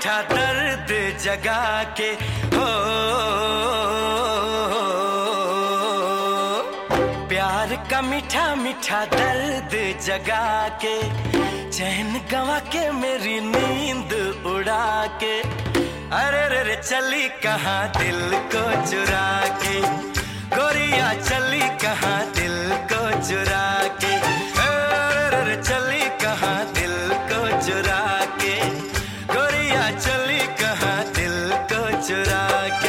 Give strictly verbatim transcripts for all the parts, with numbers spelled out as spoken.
मीठा दर्द जगा के हो, प्यार का मीठा मीठा दर्द जगा के, चैन गवा के मेरी नींद उड़ा के, अरे रे रे चली कहाँ दिल को चुरा के, गोरिया चली कहाँ दिल को चुरा के, अरे रे चली कहाँ दिल को चुरा के, गोरिया चली कहाँ दिल को चुरा के।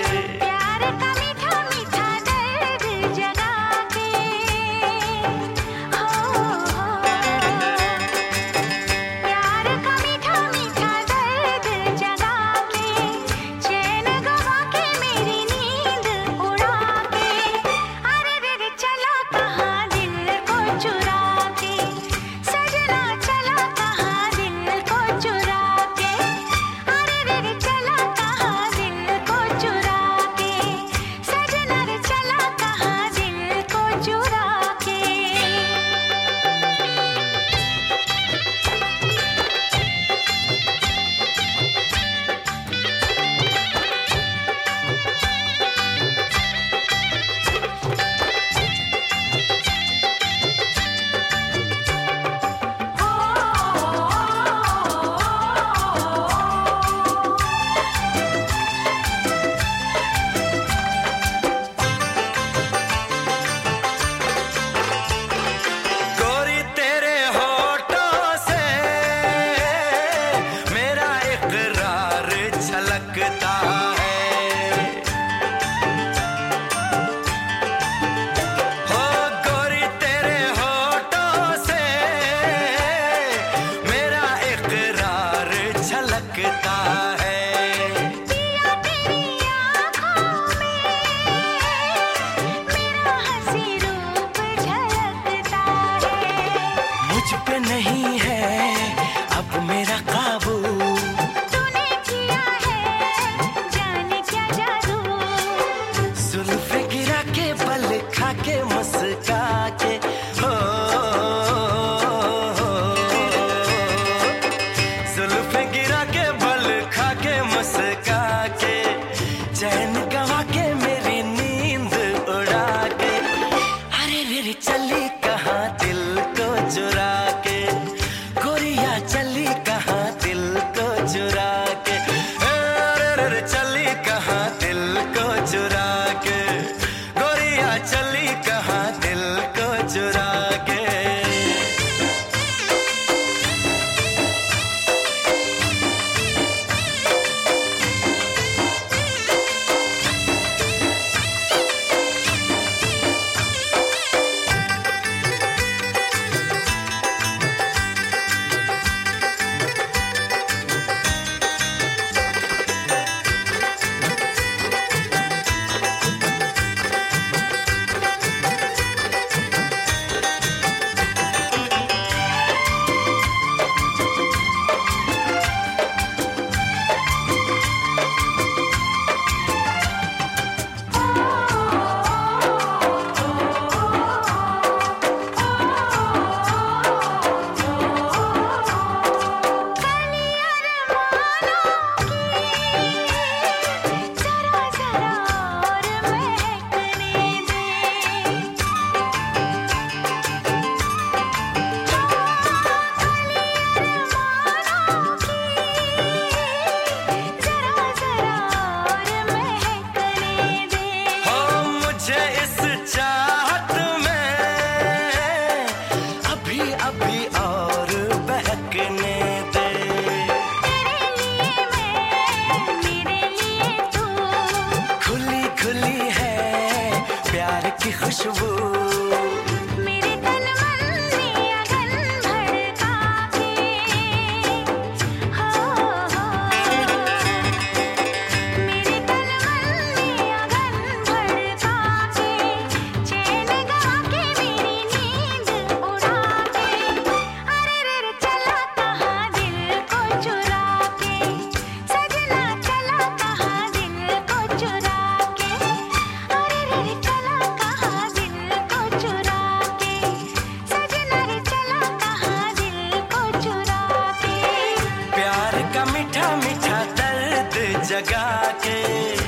नहीं है अब मेरा काबू, तूने किया है जाने क्या जादू, जुल्फे गिरा के बल खा के मुस्का के हो, जुल्फे गिरा के बल खा के मुस्का के, चैन गवा के मेरी नींद उड़ा के, अरे रे रे चली कहाँ दिल को चुरा के, गोरिया चली कहाँ दिल को चुरा के, अरे रे चली कहाँ दिल को चुरा के, गोरिया चली कहाँ दिल को चुरा के। की खुशबू मेरे तन मन में अगन भड़का के, हो हो मेरे तन मन में अगन भड़का के, चैन गवा के मेरी नींद उड़ा के, अरे रे रे चला कहाँ दिल को चुरा के, सजना चला कहाँ दिल को चुरा के, अरे रे रे चला कहाँ दिल को जगा के।